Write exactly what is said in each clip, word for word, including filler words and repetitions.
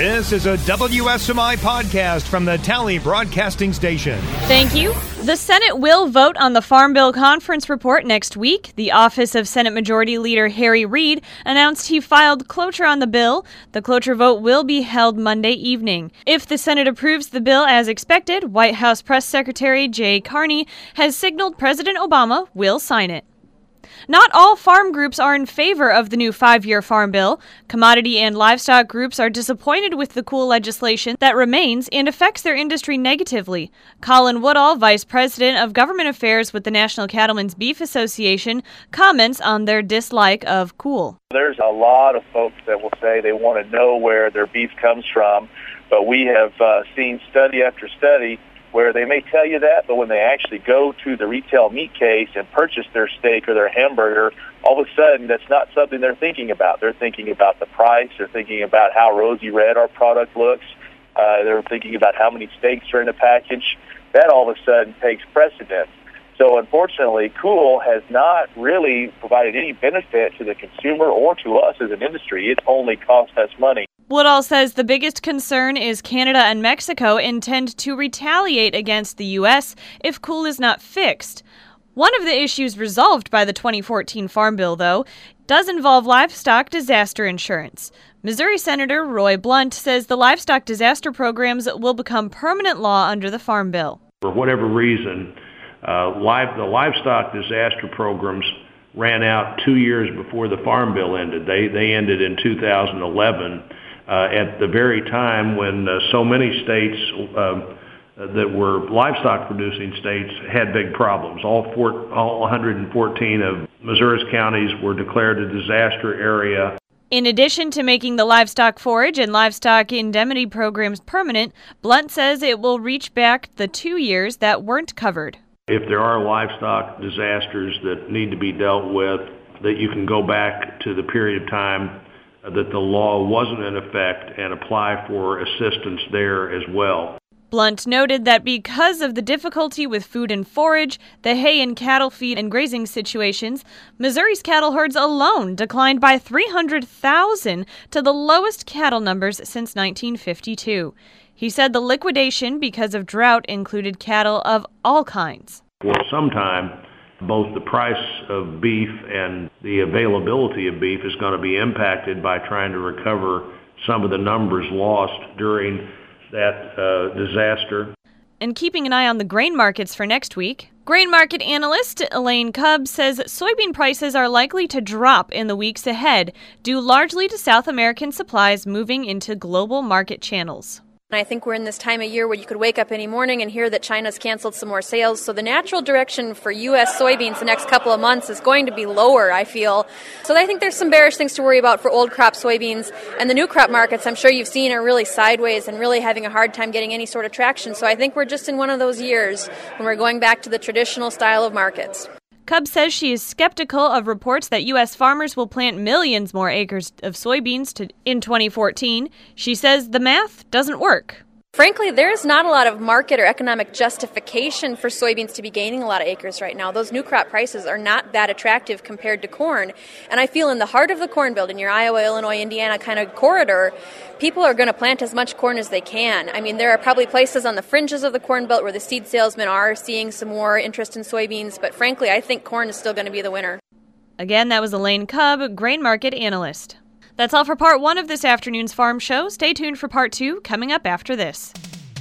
This is a W S M I podcast from the Tally Broadcasting Station. Thank you. The Senate will vote on the Farm Bill Conference Report next week. The office of Senate Majority Leader Harry Reid announced he filed cloture on the bill. The cloture vote will be held Monday evening. If the Senate approves the bill as expected, White House Press Secretary Jay Carney has signaled President Obama will sign it. Not all farm groups are in favor of the new five-year farm bill. Commodity and livestock groups are disappointed with the cool legislation that remains and affects their industry negatively. Colin Woodall, Vice President of Government Affairs with the National Cattlemen's Beef Association, comments on their dislike of cool. There's a lot of folks that will say they want to know where their beef comes from, but we have uh, seen study after study where they may tell you that, but when they actually go to the retail meat case and purchase their steak or their hamburger, all of a sudden that's not something they're thinking about. They're thinking about the price. They're thinking about how rosy red our product looks. Uh, they're thinking about how many steaks are in the package. That all of a sudden takes precedence. So unfortunately, cool has not really provided any benefit to the consumer or to us as an industry. It's only cost us money. Woodall says the biggest concern is Canada and Mexico intend to retaliate against the U S if cool is not fixed. One of the issues resolved by the twenty fourteen Farm Bill, though, does involve livestock disaster insurance. Missouri Senator Roy Blunt says the livestock disaster programs will become permanent law under the Farm Bill. For whatever reason, uh, live, the livestock disaster programs ran out two years before the Farm Bill ended. They, they ended in two thousand eleven. Uh, at the very time when uh, so many states uh, that were livestock-producing states had big problems. All, four, all one hundred fourteen of Missouri's counties were declared a disaster area. In addition to making the livestock forage and livestock indemnity programs permanent, Blunt says it will reach back the two years that weren't covered. If there are livestock disasters that need to be dealt with, that you can go back to the period of time that the law wasn't in effect and apply for assistance there as well. Blunt noted that because of the difficulty with food and forage, the hay and cattle feed and grazing situations, Missouri's cattle herds alone declined by three hundred thousand to the lowest cattle numbers since nineteen fifty-two. He said the liquidation because of drought included cattle of all kinds. For some time, both the price of beef and the availability of beef is going to be impacted by trying to recover some of the numbers lost during that uh, disaster. And keeping an eye on the grain markets for next week. Grain market analyst Elaine Cubb says soybean prices are likely to drop in the weeks ahead, due largely to South American supplies moving into global market channels. I think we're in this time of year where you could wake up any morning and hear that China's canceled some more sales. So the natural direction for U S soybeans the next couple of months is going to be lower, I feel. So I think there's some bearish things to worry about for old crop soybeans. And the new crop markets, I'm sure you've seen, are really sideways and really having a hard time getting any sort of traction. So I think we're just in one of those years when we're going back to the traditional style of markets. Cubb says she is skeptical of reports that U S farmers will plant millions more acres of soybeans to, in twenty fourteen. She says the math doesn't work. Frankly, there's not a lot of market or economic justification for soybeans to be gaining a lot of acres right now. Those new crop prices are not that attractive compared to corn. And I feel in the heart of the Corn Belt, in your Iowa, Illinois, Indiana kind of corridor, people are going to plant as much corn as they can. I mean, there are probably places on the fringes of the Corn Belt where the seed salesmen are seeing some more interest in soybeans. But frankly, I think corn is still going to be the winner. Again, that was Elaine Cubb, grain market analyst. That's all for part one of this afternoon's Farm Show. Stay tuned for part two, coming up after this.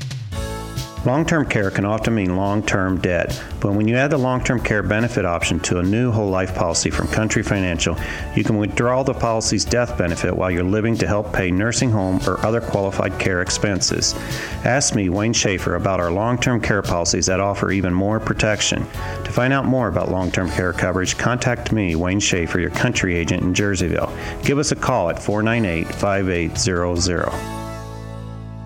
Long-term care can often mean long-term debt, but when you add the long-term care benefit option to a new whole life policy from Country Financial, you can withdraw the policy's death benefit while you're living to help pay nursing home or other qualified care expenses. Ask me, Wayne Schaefer, about our long-term care policies that offer even more protection. To find out more about long-term care coverage, contact me, Wayne Schaefer, your Country agent in Jerseyville. Give us a call at four nine eight, five eight zero zero.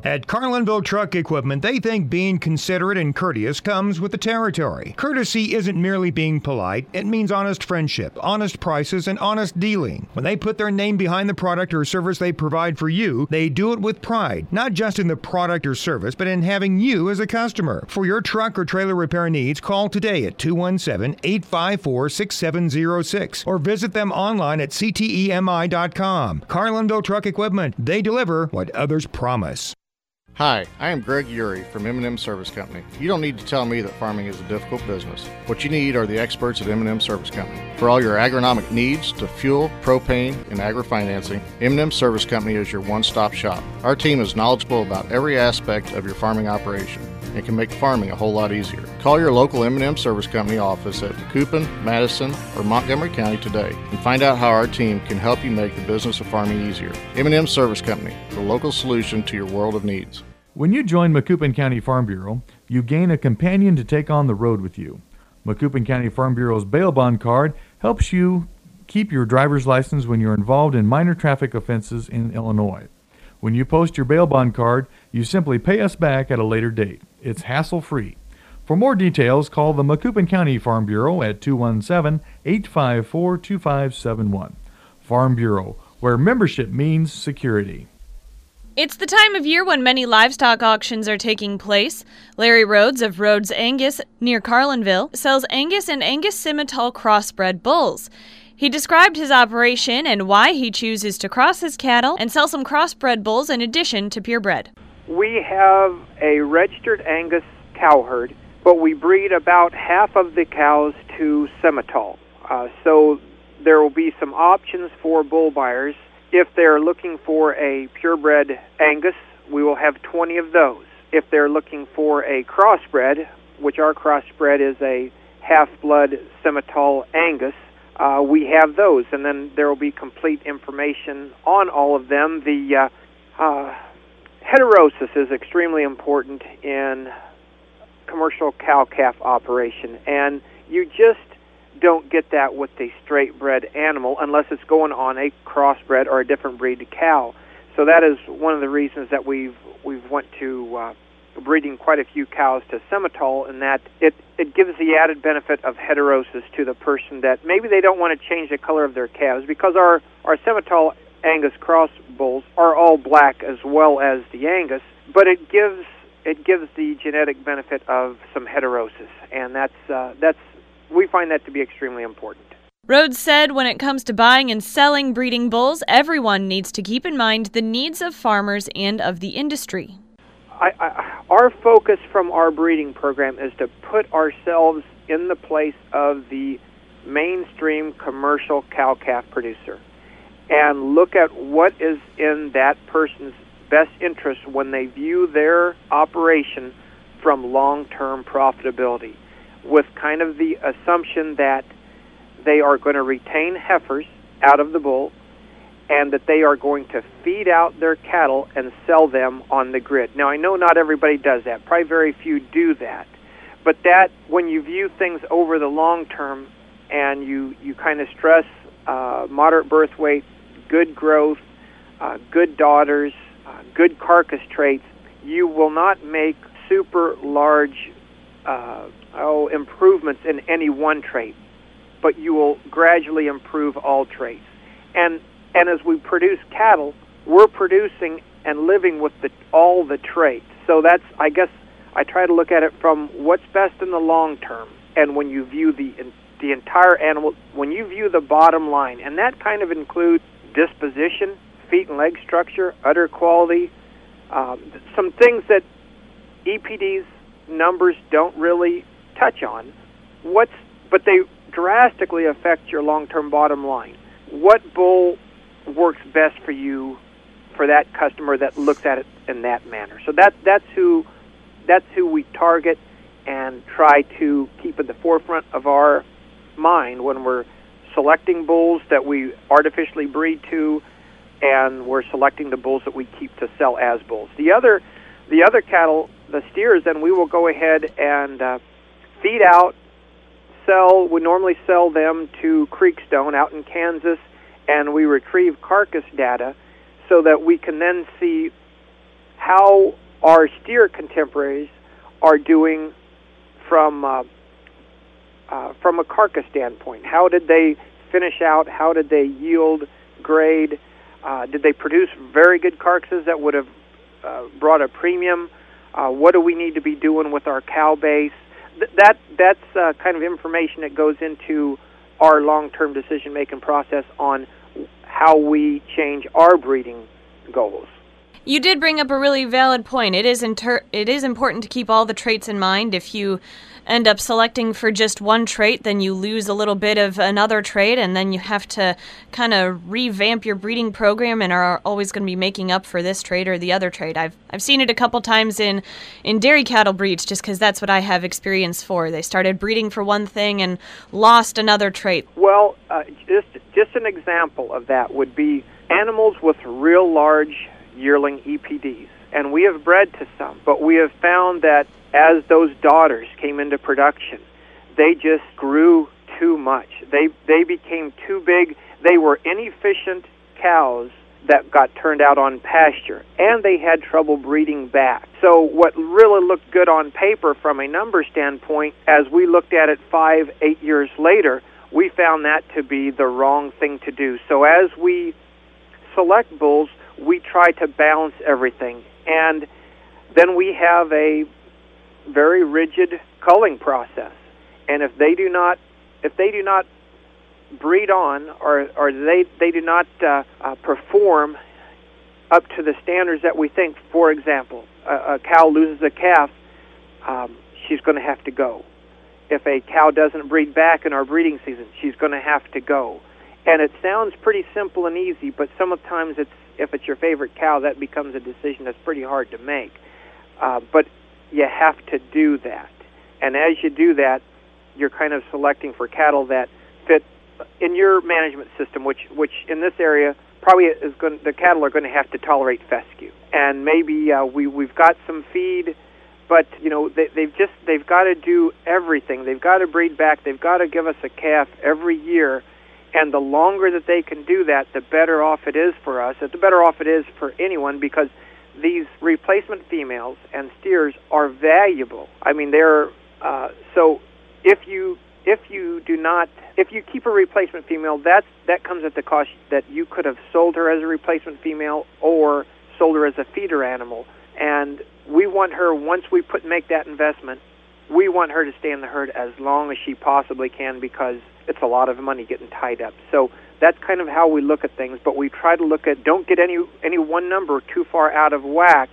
At Carlinville Truck Equipment, they think being considerate and courteous comes with the territory. Courtesy isn't merely being polite, it means honest friendship, honest prices, and honest dealing. When they put their name behind the product or service they provide for you, they do it with pride, not just in the product or service, but in having you as a customer. For your truck or trailer repair needs, call today at two one seven, eight five four, six seven zero six or visit them online at c t e m i dot com. Carlinville Truck Equipment, they deliver what others promise. Hi, I am Greg Urey from M and M Service Company. You don't need to tell me that farming is a difficult business. What you need are the experts at M and M Service Company. For all your agronomic needs to fuel, propane, and agri-financing, M and M Service Company is your one-stop shop. Our team is knowledgeable about every aspect of your farming operation and can make farming a whole lot easier. Call your local M and M Service Company office at Macoupin, Madison, or Montgomery County today and find out how our team can help you make the business of farming easier. M and M Service Company, the local solution to your world of needs. When you join Macoupin County Farm Bureau, you gain a companion to take on the road with you. Macoupin County Farm Bureau's bail bond card helps you keep your driver's license when you're involved in minor traffic offenses in Illinois. When you post your bail bond card, you simply pay us back at a later date. It's hassle-free. For more details, call the Macoupin County Farm Bureau at two one seven, eight five four, two five seven one. Farm Bureau, where membership means security. It's the time of year when many livestock auctions are taking place. Larry Rhodes of Rhodes Angus near Carlinville sells Angus and Angus Simmental crossbred bulls. He described his operation and why he chooses to cross his cattle and sell some crossbred bulls in addition to purebred. We have a registered Angus cow herd, but we breed about half of the cows to Simmental. Uh, so there will be some options for bull buyers. If they're looking for a purebred Angus, we will have twenty of those. If they're looking for a crossbred, which our crossbred is a half-blood Simmental Angus, uh, we have those. And then there will be complete information on all of them. The uh, uh, heterosis is extremely important in commercial cow-calf operation, and you just don't get that with the straight-bred animal unless it's going on a crossbred or a different breed cow. So that is one of the reasons that we've we've went to uh, breeding quite a few cows to Simmental, in that it, it gives the added benefit of heterosis to the person that maybe they don't want to change the color of their calves, because our, our Simmental Angus cross bulls are all black as well as the Angus, but it gives it gives the genetic benefit of some heterosis, and that's uh, that's we find that to be extremely important. Rhodes said when it comes to buying and selling breeding bulls, everyone needs to keep in mind the needs of farmers and of the industry. I, I, our focus from our breeding program is to put ourselves in the place of the mainstream commercial cow-calf producer and look at what is in that person's best interest when they view their operation from long-term profitability, with kind of the assumption that they are going to retain heifers out of the bull and that they are going to feed out their cattle and sell them on the grid. Now, I know not everybody does that. Probably very few do that. But that, when you view things over the long term and you, you kind of stress uh, moderate birth weight, good growth, uh, good daughters, uh, good carcass traits, you will not make super large uh, oh, improvements in any one trait, but you will gradually improve all traits. And and as we produce cattle, we're producing and living with the, all the traits. So that's, I guess, I try to look at it from what's best in the long term. And when you view the the entire animal, when you view the bottom line, and that kind of includes disposition, feet and leg structure, udder quality, um, some things that E P D's numbers don't really touch on. What's but they drastically affect your long-term bottom line. What bull works best for you, for that customer that looks at it in that manner? So that that's who that's who we target and try to keep at the forefront of our mind when we're selecting bulls that we artificially breed to, and we're selecting the bulls that we keep to sell as bulls. The other the other cattle, the steers, then we will go ahead and uh, feed out, sell. We normally sell them to Creekstone out in Kansas, and we retrieve carcass data so that we can then see how our steer contemporaries are doing from uh, uh, from a carcass standpoint. How did they finish out? How did they yield, grade? Uh, did they produce very good carcasses that would have uh, brought a premium? Uh, what do we need to be doing with our cow base? Th- that that's uh, kind of information that goes into our long-term decision-making process on how we change our breeding goals. You did bring up a really valid point. It is inter- it is important to keep all the traits in mind. If you end up selecting for just one trait, then you lose a little bit of another trait, and then you have to kind of revamp your breeding program and are always going to be making up for this trait or the other trait. I've I've seen it a couple times in, in dairy cattle breeds, just because that's what I have experience for. They started breeding for one thing and lost another trait. Well, uh, just just an example of that would be animals with real large yearling E P Ds, and we have bred to some, but we have found that as those daughters came into production, they just grew too much. They they became too big. They were inefficient cows that got turned out on pasture, and they had trouble breeding back. So what really looked good on paper from a number standpoint, as we looked at it five, eight years later, we found that to be the wrong thing to do. So as we select bulls, we try to balance everything, and then we have a very rigid culling process. And if they do not, if they do not breed on, or or they they do not uh, uh, perform up to the standards that we think, for example, a, a cow loses a calf, um, she's going to have to go. If a cow doesn't breed back in our breeding season, she's going to have to go. And it sounds pretty simple and easy, but sometimes it's, if it's your favorite cow, that becomes a decision that's pretty hard to make. Uh, but you have to do that. And as you do that, you're kind of selecting for cattle that fit in your management system, which, which in this area probably is going. The cattle are going to have to tolerate fescue. And maybe uh, we we've got some feed, but you know they, they've just they've got to do everything. They've got to breed back. They've got to give us a calf every year. And the longer that they can do that, the better off it is for us. The better off it is for anyone, because these replacement females and steers are valuable. I mean, they're uh, so if you if you do not if you keep a replacement female, that's that comes at the cost that you could have sold her as a replacement female or sold her as a feeder animal. And we want her, once we put make that investment, we want her to stay in the herd as long as she possibly can, because it's a lot of money getting tied up. So that's kind of how we look at things, but we try to look at, don't get any any one number too far out of whack.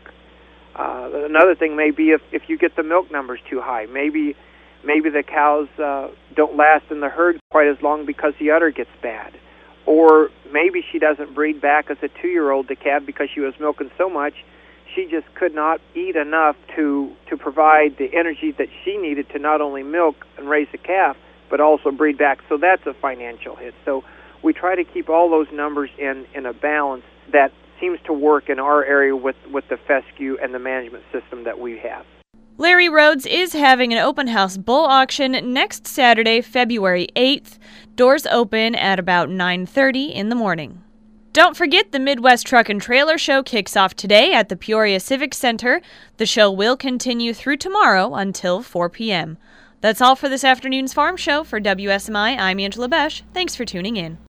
Uh, another thing may be if, if you get the milk numbers too high. Maybe maybe the cows uh, don't last in the herd quite as long because the udder gets bad. Or maybe she doesn't breed back as a two-year-old to calf because she was milking so much she just could not eat enough to, to provide the energy that she needed to not only milk and raise a calf, but also breed back. So that's a financial hit. So we try to keep all those numbers in, in a balance that seems to work in our area with, with the fescue and the management system that we have. Larry Rhodes is having an open house bull auction next Saturday, February eighth. Doors open at about nine thirty in the morning. Don't forget the Midwest Truck and Trailer Show kicks off today at the Peoria Civic Center. The show will continue through tomorrow until four p.m. That's all for this afternoon's Farm Show. For W S M I, I'm Angela Besh. Thanks for tuning in.